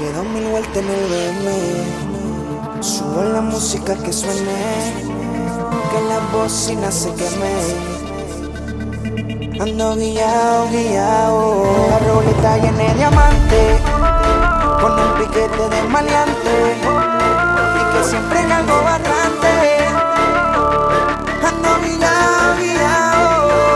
Quedo mil vueltas en el BM. Subo la música que suene, que la bocina se queme. Ando guiao, guiao. La roleta llena de diamante, con un piquete de maleante, y que siempre cargo bastante. Ando guiao, guiao.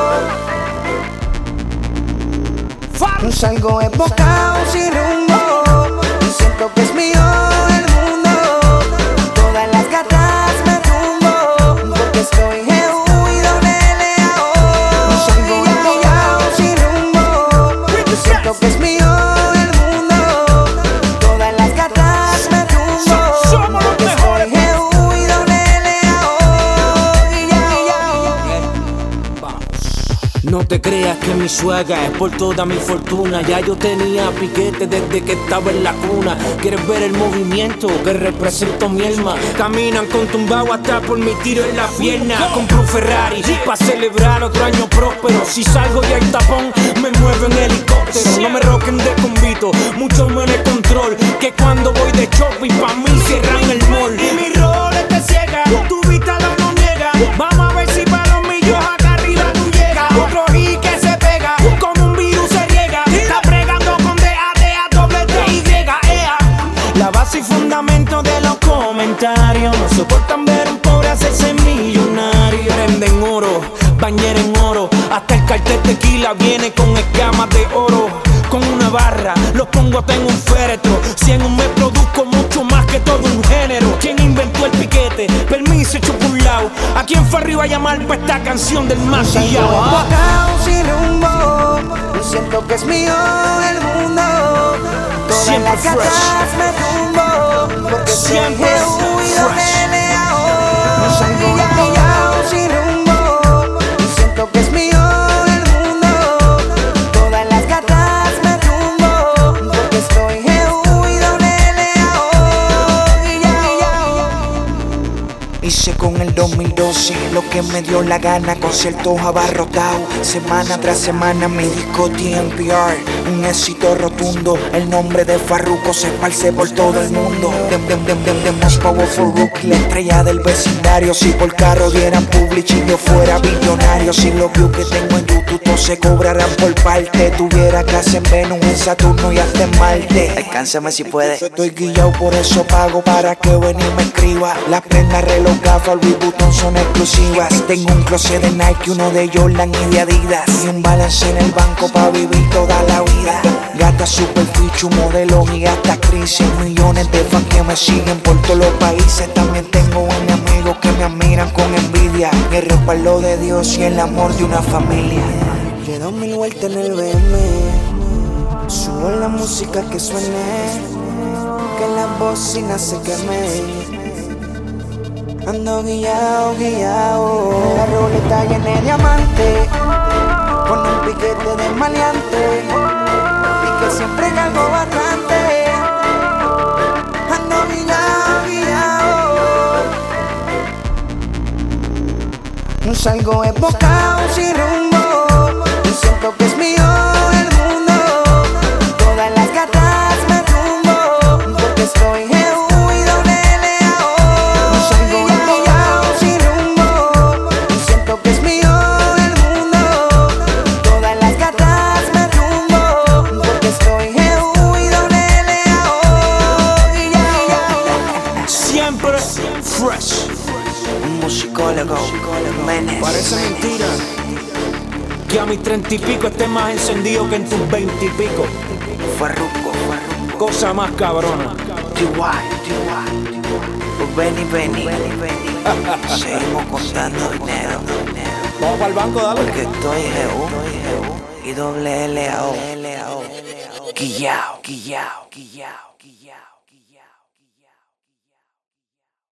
Salgo embocado sin rumbo, y siento que es mío el mundo. Todas las gatas me tumbo, porque estoy y doble L.A.O. Salgo embocado sin rumbo, y siento que es mío el mundo. Todas las gatas me tumbo, porque estoy y doble L.A.O. No te creas que mi suegra es por toda mi fortuna. Ya yo tenía piquete desde que estaba en la cuna. ¿Quieres ver el movimiento que represento mi alma? Caminan con tumbao hasta por mi tiro en la pierna. Compro un Ferrari pa' celebrar otro año próspero. Si salgo y hay tapón, me muevo en helicóptero. No me roquen de convito, mucho menos control. Que cuando voy de shopping pa' mí cierran el mall. Y mi rol es te ciega, tu vista lo no niega. Vamos a ver si para los millos acá arriba tú llegas. Otro hit que se pega, como un virus se riega. Está bregando con D-A-D-A-T-T-Y-E-A. La base y fundamento de los comentarios no soportan ver un pobre hacerse millonario. Prenden oro, bañera en oro. Hasta el cartel tequila viene con escamas de oro. Con una barra, los pongo hasta en un féretro. Si en un mes produzco mucho más que todo un género. ¿Quién inventó el piquete? Permiso, hecho por un lado. ¿A quién fue arriba a llamar para esta canción del más guiao? Embocado sin rumbo, siento que es mío el mundo. Todas Siempre las gatas me tumbo, porque Siempre soy fresh. L.A.O. Salgo embocado sin rumbo, siento que es mío el mundo. Todas las gatas me tumbo, porque estoy Hice con el 2012 lo que me dio la gana, conciertos abarrotados, semana tras semana mi disco TNPR, un éxito rotundo. El nombre de Farruko se esparce por todo el mundo. The most powerful rookie, la estrella del vecindario. Si por carro dieran public y yo fuera billonario. Si los views que tengo en YouTube todos se cobrarán por parte. Tuviera casa en Venus, en Saturno y hasta en Marte. Alcánzame si puedes. Estoy guillado, por eso pago para que venir me escriba. Las prendas, reloj, gafas, Louis Vuitton son exclusivas. Tengo un closet de Nike, uno de Jordan y de Adidas, y un balance en el banco pa' vivir toda la vida. Gata super fichu, modelo y hasta crisis. Millones de fans que me siguen por todos los países. También tengo enemigos que me admiran con envidia. El respaldo de Dios y el amor de una familia. Quedo mil vueltas en el BM. Subo la música que suene, que la bocina se queme. Ando guiao, guiao. La roleta llena de diamante, con un piquete de maleante, y que siempre cargo bastante. Ando guiao, guiao. Salgo embocado sin rumbo, y siento que es mío el mundo. Todas las gatas me tumbo, porque estoy fresh. Un musicólogo, Menes. Parece mentira que a mis 30 y pico esté más encendido que en tus 20 y pico. Farruko. Cosa más cabrona. Pues Benny. Seguimos contando dinero. Vamos para el banco, dale. Porque estoy GU y doble L.A.O. Guillao.